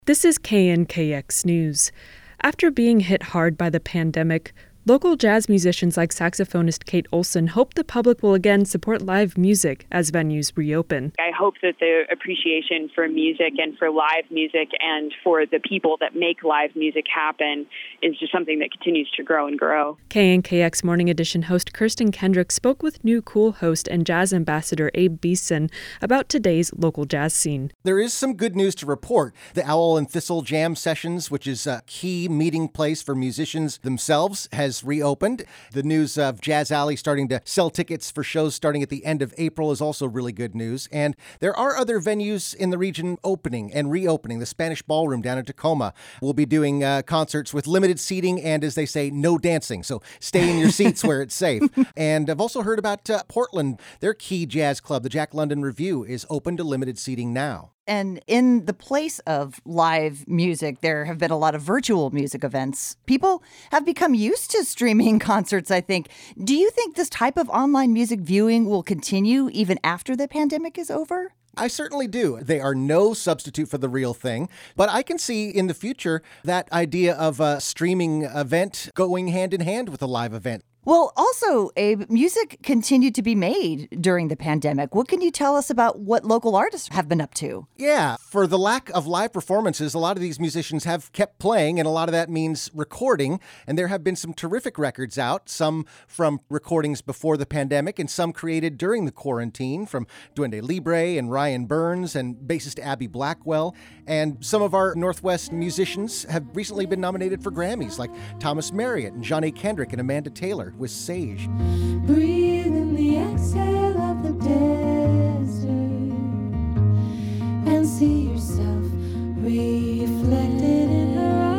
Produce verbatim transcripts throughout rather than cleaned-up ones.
This is K N K X News. After being hit hard by the pandemic, local jazz musicians like saxophonist Kate Olson hope the public will again support live music as venues reopen. I hope that the appreciation for music and for live music and for the people that make live music happen is just something that continues to grow and grow. K N K X Morning Edition host Kirsten Kendrick spoke with new Cool host and jazz ambassador Abe Beeson about today's local jazz scene. There is some good news to report. The Owl and Thistle Jam Sessions, which is a key meeting place for musicians themselves, has reopened. The news of Jazz Alley starting to sell tickets for shows starting at the end of April is also really good news. And there are other venues in the region opening and reopening. The Spanish Ballroom down in Tacoma will be doing uh, concerts with limited seating and, as they say, no dancing. So stay in your seats where it's safe. And I've also heard about uh, Portland. Their key jazz club, the Jack London Review, is open to limited seating now. And in the place of live music, there have been a lot of virtual music events. People have become used to streaming concerts, I think. Do you think this type of online music viewing will continue even after the pandemic is over? I certainly do. They are no substitute for the real thing, but I can see in the future that idea of a streaming event going hand in hand with a live event. Well, also, Abe, music continued to be made during the pandemic. What can you tell us about what local artists have been up to? Yeah, for the lack of live performances, a lot of these musicians have kept playing, and a lot of that means recording. And there have been some terrific records out, some from recordings before the pandemic and some created during the quarantine from Duende Libre and Ryan Burns and bassist Abby Blackwell. And some of our Northwest musicians have recently been nominated for Grammys, like Thomas Marriott and Johnny Kendrick and Amanda Taylor with Sage. Breathe in the exhale of the desert and see yourself reflected in her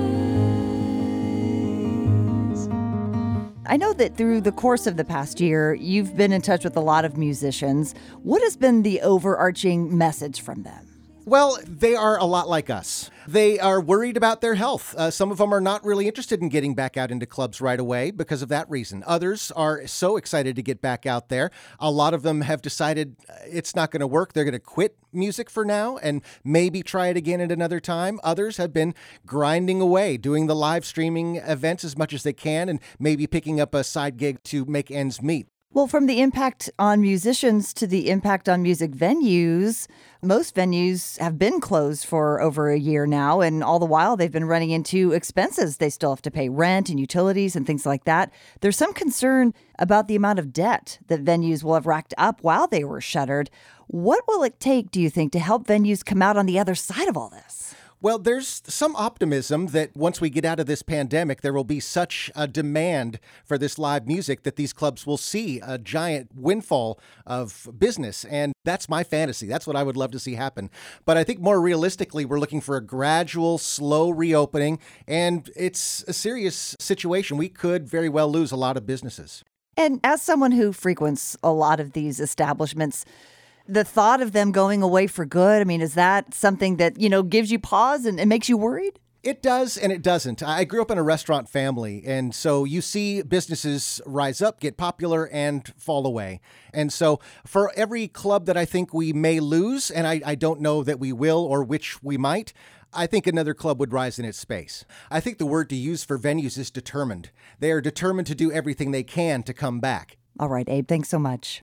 eyes. I know that through the course of the past year, you've been in touch with a lot of musicians. What has been the overarching message from them? Well, they are a lot like us. They are worried about their health. Uh, some of them are not really interested in getting back out into clubs right away because of that reason. Others are so excited to get back out there. A lot of them have decided it's not going to work. They're going to quit music for now and maybe try it again at another time. Others have been grinding away, doing the live streaming events as much as they can and maybe picking up a side gig to make ends meet. Well, from the impact on musicians to the impact on music venues, most venues have been closed for over a year now, and all the while they've been running into expenses. They still have to pay rent and utilities and things like that. There's some concern about the amount of debt that venues will have racked up while they were shuttered. What will it take, do you think, to help venues come out on the other side of all this? Well, there's some optimism that once we get out of this pandemic, there will be such a demand for this live music that these clubs will see a giant windfall of business. And that's my fantasy. That's what I would love to see happen. But I think more realistically, we're looking for a gradual, slow reopening. And it's a serious situation. We could very well lose a lot of businesses. And as someone who frequents a lot of these establishments, the thought of them going away for good, I mean, is that something that, you know, gives you pause and, and makes you worried? It does and it doesn't. I grew up in a restaurant family, and so you see businesses rise up, get popular, and fall away. And so for every club that I think we may lose, and I, I don't know that we will or which we might, I think another club would rise in its space. I think the word to use for venues is determined. They are determined to do everything they can to come back. All right, Abe, thanks so much.